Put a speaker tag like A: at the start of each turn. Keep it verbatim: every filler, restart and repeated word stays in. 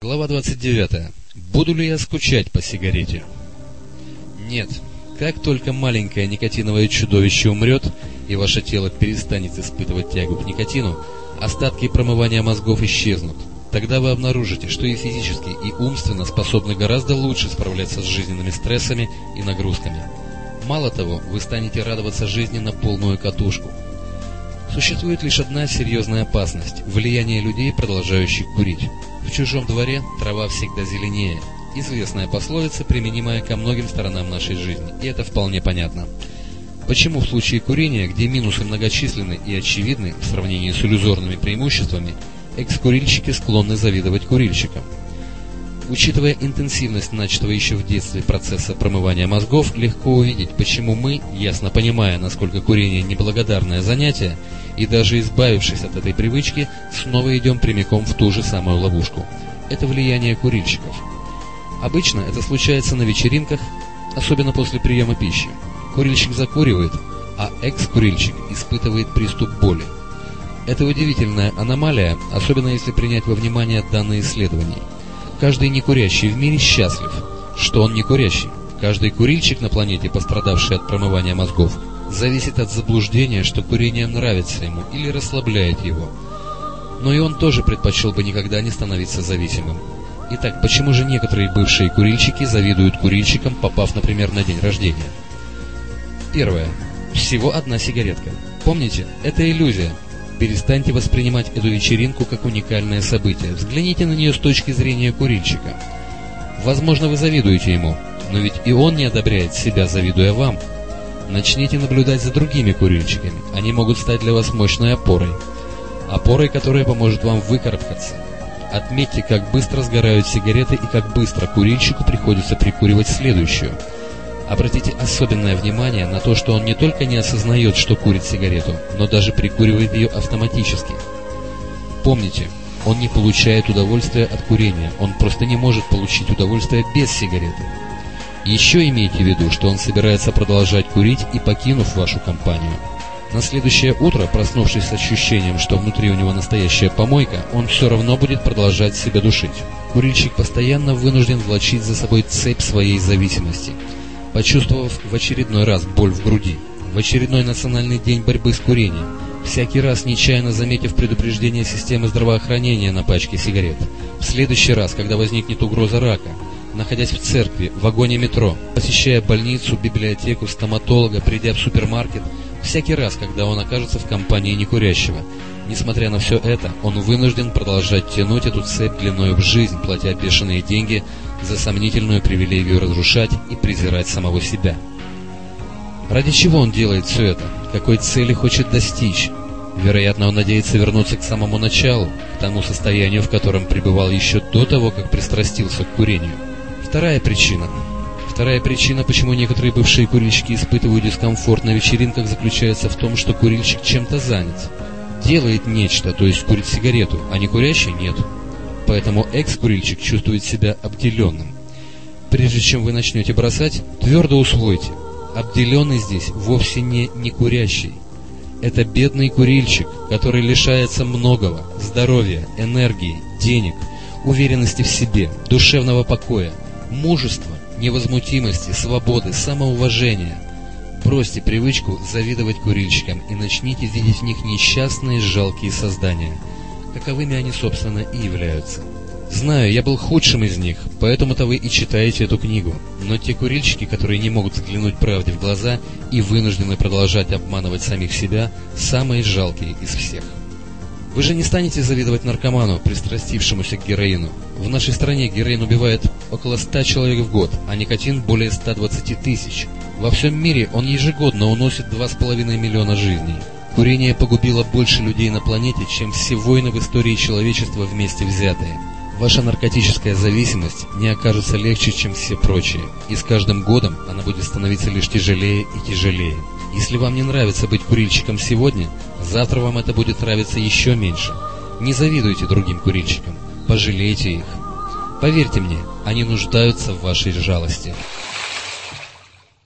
A: Глава двадцать девятая. Буду ли я скучать по сигарете? Нет. Как только маленькое никотиновое чудовище умрет, и ваше тело перестанет испытывать тягу к никотину, остатки промывания мозгов исчезнут. Тогда вы обнаружите, что и физически, и умственно способны гораздо лучше справляться с жизненными стрессами и нагрузками. Мало того, вы станете радоваться жизни на полную катушку. Существует лишь одна серьезная опасность – влияние людей, продолжающих курить. В чужом дворе трава всегда зеленее. Известная пословица, применимая ко многим сторонам нашей жизни, и это вполне понятно. Почему в случае курения, где минусы многочисленны и очевидны в сравнении с иллюзорными преимуществами, экс-курильщики склонны завидовать курильщикам? Учитывая интенсивность начатого еще в детстве процесса промывания мозгов, легко увидеть, почему мы, ясно понимая, насколько курение неблагодарное занятие, и даже избавившись от этой привычки, снова идем прямиком в ту же самую ловушку. Это влияние курильщиков. Обычно это случается на вечеринках, особенно после приема пищи. Курильщик закуривает, а экс-курильщик испытывает приступ боли. Это удивительная аномалия, особенно если принять во внимание данные исследований. Каждый некурящий в мире счастлив, что он не курящий. Каждый курильщик на планете, пострадавший от промывания мозгов, зависит от заблуждения, что курение нравится ему или расслабляет его. Но и он тоже предпочел бы никогда не становиться зависимым. Итак, почему же некоторые бывшие курильщики завидуют курильщикам, попав, например, на день рождения? Первое. Всего одна сигаретка. Помните, это иллюзия. Перестаньте воспринимать эту вечеринку как уникальное событие. Взгляните на нее с точки зрения курильщика. Возможно, вы завидуете ему, но ведь и он не одобряет себя, завидуя вам. Начните наблюдать за другими курильщиками. Они могут стать для вас мощной опорой. Опорой, которая поможет вам выкарабкаться. Отметьте, как быстро сгорают сигареты и как быстро курильщику приходится прикуривать следующую. Обратите особенное внимание на то, что он не только не осознает, что курит сигарету, но даже прикуривает ее автоматически. Помните, он не получает удовольствия от курения, он просто не может получить удовольствие без сигареты. Еще имейте в виду, что он собирается продолжать курить и покинув вашу компанию. На следующее утро, проснувшись с ощущением, что внутри у него настоящая помойка, он все равно будет продолжать себя душить. Курильщик постоянно вынужден влачить за собой цепь своей зависимости. Почувствовав в очередной раз боль в груди, в очередной национальный день борьбы с курением, всякий раз нечаянно заметив предупреждение системы здравоохранения на пачке сигарет, в следующий раз, когда возникнет угроза рака, находясь в церкви, в вагоне метро, посещая больницу, библиотеку, стоматолога, придя в супермаркет, всякий раз, когда он окажется в компании некурящего. Несмотря на все это, он вынужден продолжать тянуть эту цепь длиною в жизнь, платя бешеные деньги за сомнительную привилегию разрушать и презирать самого себя. Ради чего он делает все это? Какой цели хочет достичь? Вероятно, он надеется вернуться к самому началу, к тому состоянию, в котором пребывал еще до того, как пристрастился к курению. Вторая причина. Вторая причина, почему некоторые бывшие курильщики испытывают дискомфорт на вечеринках, заключается в том, что курильщик чем-то занят. Делает нечто, то есть курит сигарету, а не курящий нет. Поэтому экс-курильщик чувствует себя обделенным. Прежде чем вы начнете бросать, твердо усвойте, обделенный здесь вовсе не некурящий. Это бедный курильщик, который лишается многого: здоровья, энергии, денег, уверенности в себе, душевного покоя, мужества, невозмутимости, свободы, самоуважения. Бросьте привычку завидовать курильщикам и начните видеть в них несчастные, жалкие создания, каковыми они, собственно, и являются. Знаю, я был худшим из них, поэтому-то вы и читаете эту книгу. Но те курильщики, которые не могут взглянуть правде в глаза и вынуждены продолжать обманывать самих себя, самые жалкие из всех. Вы же не станете завидовать наркоману, пристрастившемуся к героину. В нашей стране героин убивает около ста человек в год, а никотин более ста двадцати тысяч. Во всем мире он ежегодно уносит два с половиной миллиона жизней. Курение погубило больше людей на планете, чем все войны в истории человечества вместе взятые. Ваша наркотическая зависимость не окажется легче, чем все прочие, и с каждым годом она будет становиться лишь тяжелее и тяжелее. Если вам не нравится быть курильщиком сегодня, завтра вам это будет нравиться еще меньше. Не завидуйте другим курильщикам, пожалейте их. Поверьте мне, они нуждаются в вашей жалости.